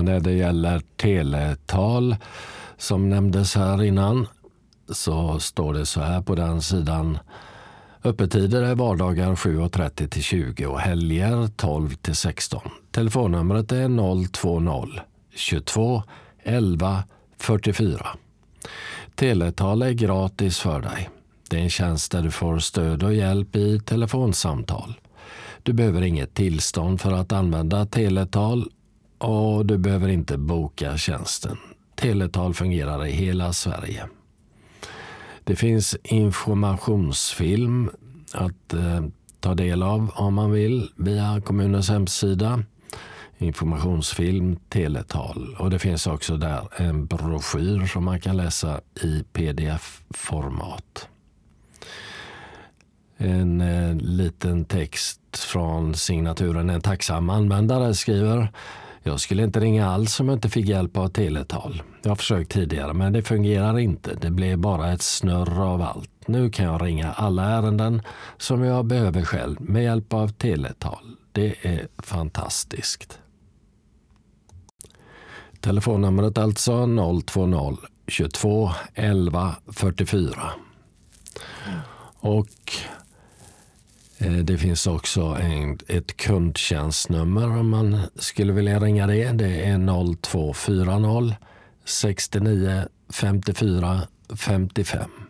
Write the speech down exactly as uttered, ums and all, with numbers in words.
Och när det gäller teletal som nämndes här innan så står det så här på den sidan. Öppettider är vardagar sju och trettio till tjugo och helger tolv till sexton. Telefonnumret är noll två noll tjugotvå elva fyrtiofyra. Teletal är gratis för dig. Det är en tjänst där du får stöd och hjälp i telefonsamtal. Du behöver inget tillstånd för att använda teletal och du behöver inte boka tjänsten. Teletal fungerar i hela Sverige. Det finns informationsfilm att eh, ta del av om man vill via kommunens hemsida. Informationsfilm, teletal. Och det finns också där en broschyr som man kan läsa i pdf-format. En eh, liten text från signaturen. En tacksam användare skriver: jag skulle inte ringa alls om jag inte fick hjälp av teletal. Jag har försökt tidigare men det fungerar inte. Det blir bara ett snurr av allt. Nu kan jag ringa alla ärenden som jag behöver själv med hjälp av teletal. Det är fantastiskt. Telefonnumret alltså noll två noll tjugotvå elva fyrtiofyra. Och det finns också en, ett kundtjänstnummer om man skulle vilja ringa det. Det är noll två fyra noll sextionio femtiofyra femtiofem.